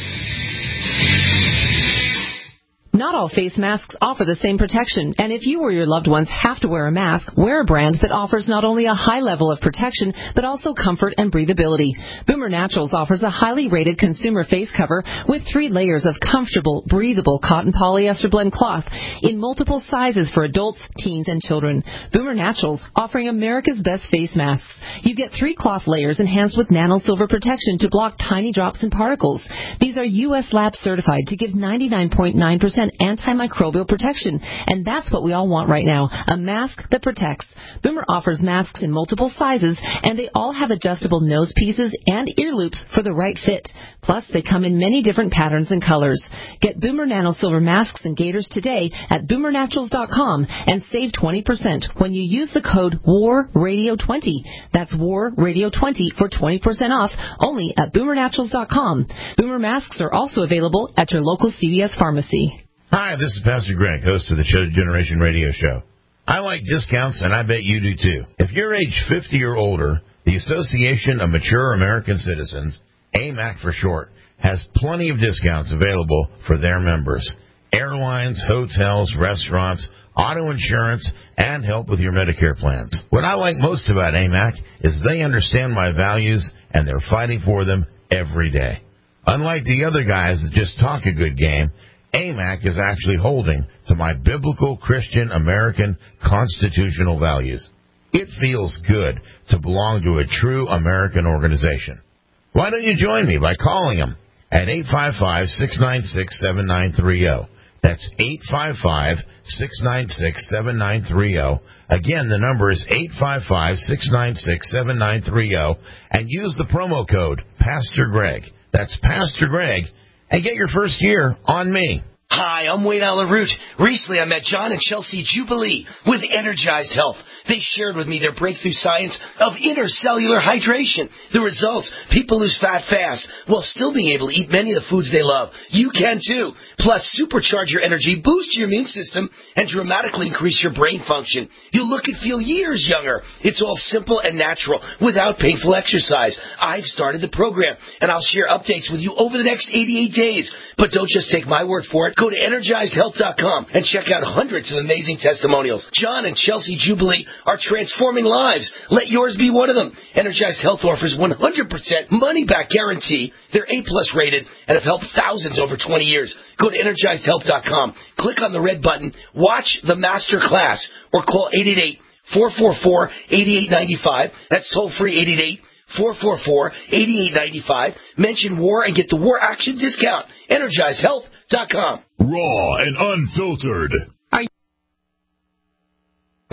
[SPEAKER 14] Not all face masks offer the same protection, and if you or your loved ones have to wear a mask, wear a brand that offers not only a high level of protection, but also comfort and breathability. Boomer Naturals offers a highly rated consumer face cover with three layers of comfortable, breathable cotton polyester blend cloth in multiple sizes for adults, teens, and children. Boomer Naturals, offering America's best face masks. You get three cloth layers enhanced with nano silver protection to block tiny drops and particles. These are U S lab certified to give ninety-nine point nine percent antimicrobial protection, and that's what we all want right now, a mask that protects. Boomer offers masks in multiple sizes, and they all have adjustable nose pieces and ear loops for the right fit. Plus, they come in many different patterns and colors. Get Boomer Nano Silver masks and gaiters today at boomer naturals dot com and save twenty percent when you use the code war radio twenty. That's war radio twenty for twenty percent off only at boomer naturals dot com. Boomer masks are also available at your local C V S pharmacy.
[SPEAKER 15] Hi, this is Pastor Greg, host of the Chosen Generation Radio Show. I like discounts, and I bet you do too. If you're age fifty or older, the Association of Mature American Citizens, A M A C for short, has plenty of discounts available for their members. Airlines, hotels, restaurants, auto insurance, and help with your Medicare plans. What I like most about A M A C is they understand my values, and they're fighting for them every day. Unlike the other guys that just talk a good game, A M A C is actually holding to my biblical, Christian, American, constitutional values. It feels good to belong to a true American organization. Why don't you join me by calling them at eight five five, six nine six, seven nine three zero. That's eight five five, six nine six, seven nine three zero. Again, the number is eight five five, six nine six, seven nine three zero. And use the promo code Pastor Greg. That's Pastor Greg. And get your first year on me.
[SPEAKER 3] Hi, I'm Wayne Allen Root. Recently, I met John and Chelsea Jubilee with Energized Health. They shared with me their breakthrough science of intercellular hydration. The results, people lose fat fast while still being able to eat many of the foods they love. You can too. Plus, supercharge your energy, boost your immune system, and dramatically increase your brain function. You'll look and feel years younger. It's all simple and natural without painful exercise. I've started the program, and I'll share updates with you over the next eighty-eight days. But don't just take my word for it. Go to energized health dot com and check out hundreds of amazing testimonials. John and Chelsea Jubilee are transforming lives. Let yours be one of them. Energized Health offers one hundred percent money-back guarantee. They're A-plus rated and have helped thousands over twenty years. Go to energized health dot com. Click on the red button. Watch the master class or call eight eight eight, four four four, eight eight nine five. That's toll-free eight eight eight, four four four, eight eight nine five. Mention WAR and get the WAR Action discount. energized health dot com.
[SPEAKER 2] Raw and unfiltered.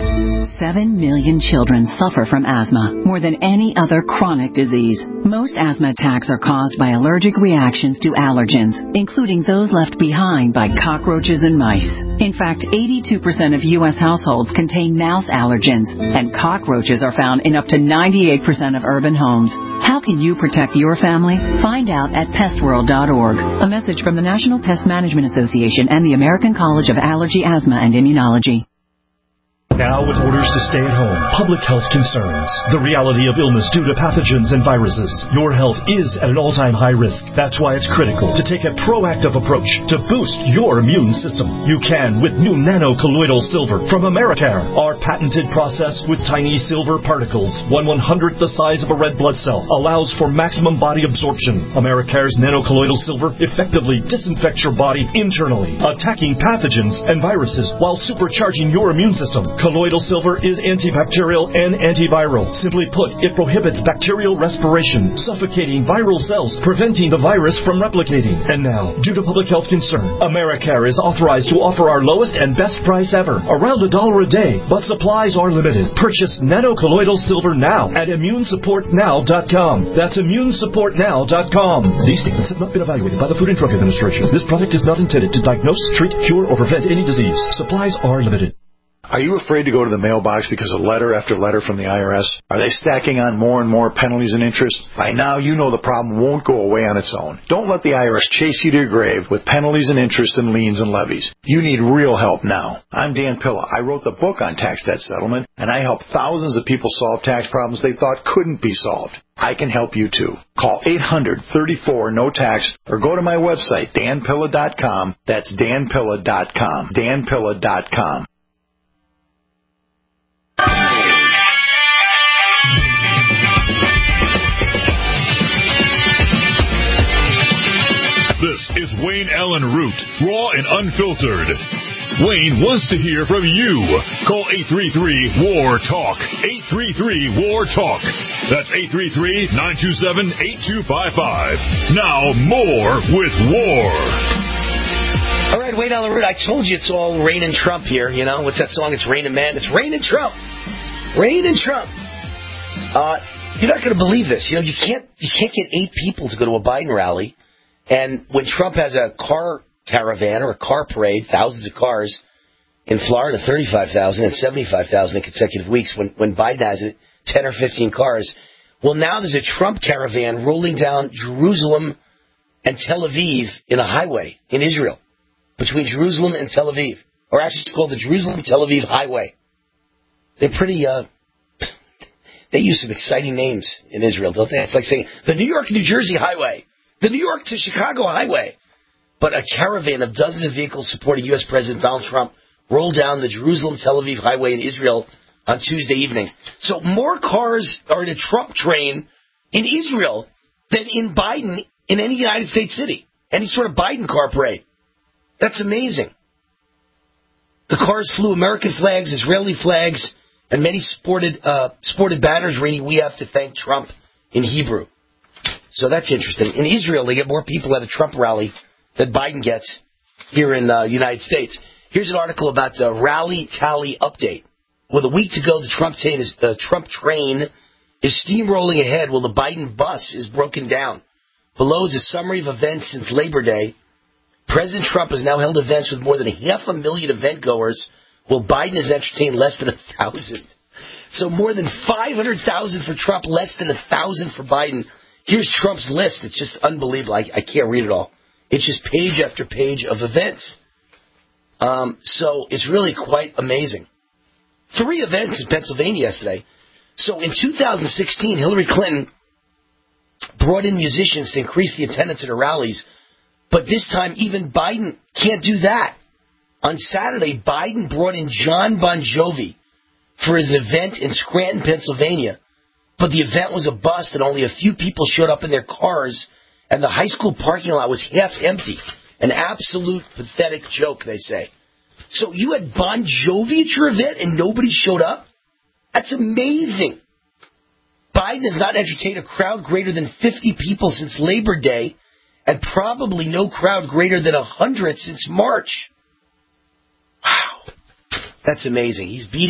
[SPEAKER 16] seven million children suffer from asthma, more than any other chronic disease. Most asthma attacks are caused by allergic reactions to allergens, including those left behind by cockroaches and mice. In fact, eighty-two percent of U S households contain mouse allergens, and cockroaches are found in up to ninety-eight percent of urban homes. How can you protect your family? Find out at pest world dot org. A message from the National Pest Management Association and the American College of Allergy, Asthma, and Immunology.
[SPEAKER 17] Now with orders to stay at home, public health concerns, the reality of illness due to pathogens and viruses. Your health is at an all-time high risk. That's why it's critical to take a proactive approach to boost your immune system. You can with new nano-colloidal silver from Americare. Our patented process with tiny silver particles, one one-hundredth the size of a red blood cell, allows for maximum body absorption. Americare's nano-colloidal silver effectively disinfects your body internally, attacking pathogens and viruses while supercharging your immune system. Colloidal silver is antibacterial and antiviral. Simply put, it prohibits bacterial respiration, suffocating viral cells, preventing the virus from replicating. And now, due to public health concern, Americare is authorized to offer our lowest and best price ever, around a dollar a day, but supplies are limited. Purchase nano-colloidal silver now at immune support now dot com. That's immune support now dot com. These statements have not been evaluated by the Food and Drug Administration. This product is not intended to diagnose, treat, cure, or prevent any disease. Supplies are limited.
[SPEAKER 18] Are you afraid to go to the mailbox because of letter after letter from the I R S? Are they stacking on more and more penalties and interest? By now, you know the problem won't go away on its own. Don't let the I R S chase you to your grave with penalties and interest and liens and levies. You need real help now. I'm Dan Pilla. I wrote the book on tax debt settlement, and I help thousands of people solve tax problems they thought couldn't be solved. I can help you too. Call eight hundred, thirty-four, no tax or go to my website, dan pilla dot com. That's dan pilla dot com. dan pilla dot com.
[SPEAKER 2] This is Wayne Allen Root, raw and unfiltered. Wayne wants to hear from you. Call eight three three, W A R, TALK. eight three three, W A R, TALK. That's eight three three, nine two seven, eight two five five. Now more with War.
[SPEAKER 3] All right, Wayne Allen Root, I told you it's all rain and Trump here. You know, what's that song? It's Rain and Man. It's Rain and Trump. Rain and Trump. Uh, you're not going to believe this. You know, you can't you can't get eight people to go to a Biden rally. And when Trump has a car caravan or a car parade, thousands of cars in Florida, thirty-five thousand and seventy-five thousand in consecutive weeks. When, when Biden has it, ten or fifteen cars. Well, now there's a Trump caravan rolling down Jerusalem and Tel Aviv in a highway in Israel, between Jerusalem and Tel Aviv. Or actually, it's called the Jerusalem-Tel Aviv Highway. They're pretty, uh, they use some exciting names in Israel, don't they? It's like saying the New York-New Jersey Highway, the New York to Chicago Highway. But a caravan of dozens of vehicles supporting U S President Donald Trump rolled down the Jerusalem-Tel Aviv Highway in Israel on Tuesday evening. So more cars are in a Trump train in Israel than in Biden in any United States city, any sort of Biden car parade. That's amazing. The cars flew American flags, Israeli flags, and many sported uh, sported banners reading, "We have to thank Trump" in Hebrew. So that's interesting. In Israel, they get more people at a Trump rally than Biden gets here in the uh, United States. Here's an article about the rally tally update. With a week to go, the Trump train is, uh, Trump train is steamrolling ahead while the Biden bus is broken down. Below is a summary of events since Labor Day. President Trump has now held events with more than half a million event goers, while Biden has entertained less than a thousand. So more than five hundred thousand for Trump, less than a thousand for Biden. Here's Trump's list. It's just unbelievable. I, I can't read it all. It's just page after page of events. Um, so it's really quite amazing. Three events in Pennsylvania yesterday. So in two thousand sixteen, Hillary Clinton brought in musicians to increase the attendance at her rallies. But this time, even Biden can't do that. On Saturday, Biden brought in John Bon Jovi for his event in Scranton, Pennsylvania. But the event was a bust and only a few people showed up in their cars, and the high school parking lot was half empty. An absolute pathetic joke, they say. So you had Bon Jovi at your event and nobody showed up? That's amazing. Biden has not entertained a crowd greater than fifty people since Labor Day, and probably no crowd greater than one hundred since March. Wow. That's amazing. He's beating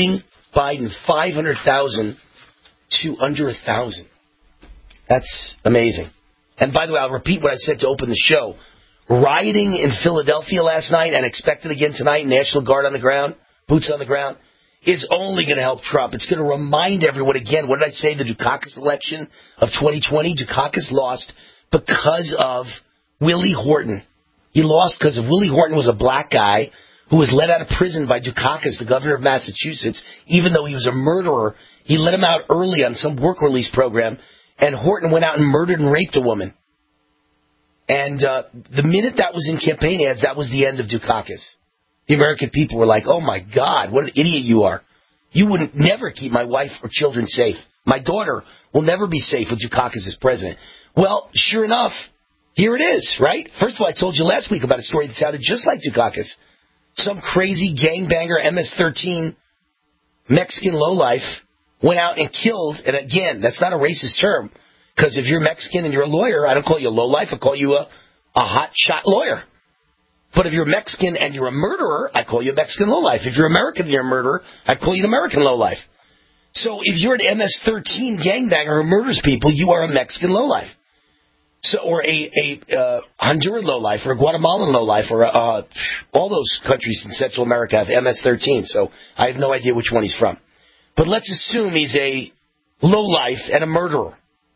[SPEAKER 3] Biden five hundred thousand to under one thousand. That's amazing. And by the way, I'll repeat what I said to open the show. Rioting in Philadelphia last night and expected again tonight, National Guard on the ground, boots on the ground, is only going to help Trump. It's going to remind everyone again, what did I say, the Dukakis election of twenty twenty? Dukakis lost because of Willie Horton. He lost because of Willie Horton was a black guy who was let out of prison by Dukakis, the governor of Massachusetts, even though he was a murderer. He let him out early on some work release program, and Horton went out and murdered and raped a woman. And uh, the minute that was in campaign ads, that was the end of Dukakis. The American people were like, oh, my God, what an idiot you are. You wouldn't never keep my wife or children safe. My daughter will never be safe with Dukakis as president. Well, sure enough, here it is, right? First of all, I told you last week about a story that sounded just like Dukakis. Some crazy gangbanger M S thirteen Mexican lowlife went out and killed, and again, that's not a racist term, because if you're Mexican and you're a lawyer, I don't call you a lowlife, I call you a, a hot-shot lawyer. But if you're Mexican and you're a murderer, I call you a Mexican lowlife. If you're American and you're a murderer, I call you an American lowlife. So if you're an M S thirteen gangbanger who murders people, you are a Mexican lowlife. So, or a, a uh, Honduran lowlife, or a Guatemalan lowlife, or a, uh, all those countries in Central America have M S thirteen, so I have no idea which one he's from. But let's assume he's a lowlife and a murderer.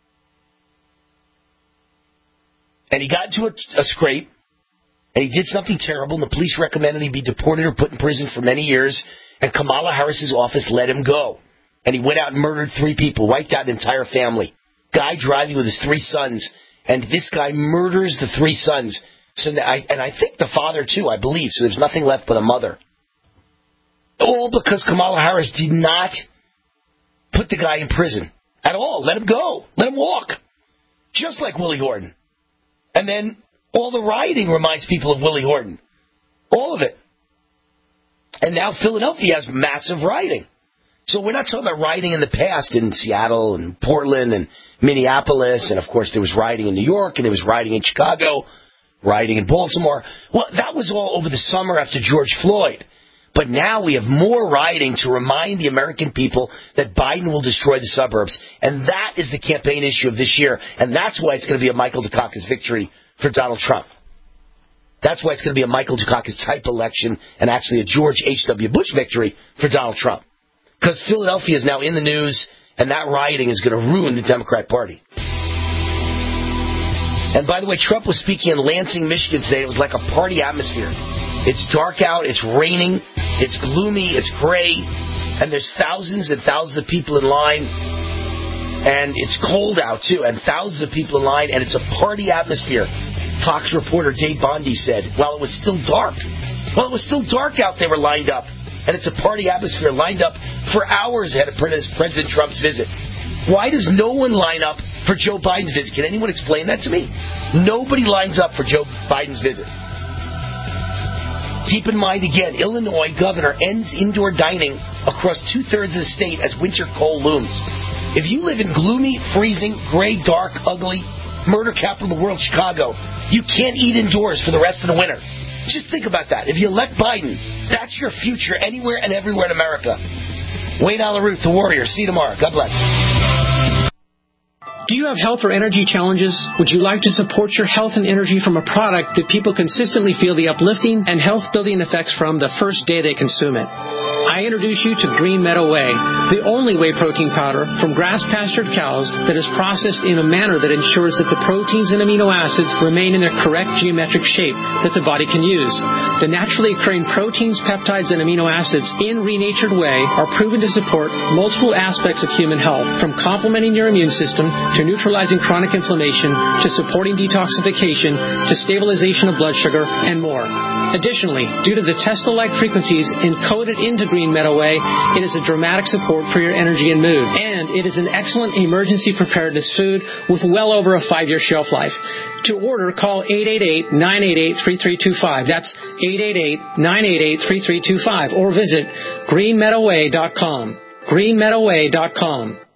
[SPEAKER 3] And he got into a, a scrape, and he did something terrible, and the police recommended he be deported or put in prison for many years, and Kamala Harris's office let him go. And he went out and murdered three people, wiped out an entire family. Guy driving with his three sons, and this guy murders the three sons. So I, and I think the father, too, I believe, so there's nothing left but a mother. All because Kamala Harris did not put the guy in prison at all. Let him go. Let him walk. Just like Willie Horton. And then all the rioting reminds people of Willie Horton. All of it. And now Philadelphia has massive rioting. So we're not talking about rioting in the past in Seattle and Portland and Minneapolis. And, of course, there was rioting in New York and there was rioting in Chicago, rioting in Baltimore. Well, that was all over the summer after George Floyd. But now we have more rioting to remind the American people that Biden will destroy the suburbs. And that is the campaign issue of this year. And that's why it's going to be a Michael Dukakis victory for Donald Trump. That's why it's going to be a Michael Dukakis type election and actually a George H W. Bush victory for Donald Trump. Because Philadelphia is now in the news, and that rioting is going to ruin the Democrat Party. And by the way, Trump was speaking in Lansing, Michigan today. It was like a party atmosphere. It's dark out, it's raining, it's gloomy, it's gray, and there's thousands and thousands of people in line. And it's cold out, too, and thousands of people in line, and it's a party atmosphere. Fox reporter Dave Bondi said, while it was still dark, while it was still dark out, they were lined up. And it's a party atmosphere lined up for hours ahead of President Trump's visit. Why does no one line up for Joe Biden's visit? Can anyone explain that to me? Nobody lines up for Joe Biden's visit. Keep in mind, again, Illinois governor ends indoor dining across two-thirds of the state as winter cold looms. If you live in gloomy, freezing, gray, dark, ugly, murder capital of the world, Chicago, you can't eat indoors for the rest of the winter. Just think about that. If you elect Biden, that's your future anywhere and everywhere in America. Wayne Allyn Root, the Warrior. See you tomorrow. God bless.
[SPEAKER 19] Do you have health or energy challenges? Would you like to support your health and energy from a product that people consistently feel the uplifting and health-building effects from the first day they consume it? I introduce you to Green Meadow Whey, the only whey protein powder from grass-pastured cows that is processed in a manner that ensures that the proteins and amino acids remain in their correct geometric shape that the body can use. The naturally occurring proteins, peptides, and amino acids in Renatured Whey are proven to support multiple aspects of human health, from complementing your immune system to neutralizing chronic inflammation, to supporting detoxification, to stabilization of blood sugar, and more. Additionally, due to the Tesla-like frequencies encoded into Green Meadow Whey, it is a dramatic support for your energy and mood. And it is an excellent emergency preparedness food with well over a five-year shelf life. To order, call eight eight eight, nine eight eight, three three two five. That's eight eight eight, nine eight eight, three three two five. Or visit green meadow way dot com. green meadow way dot com.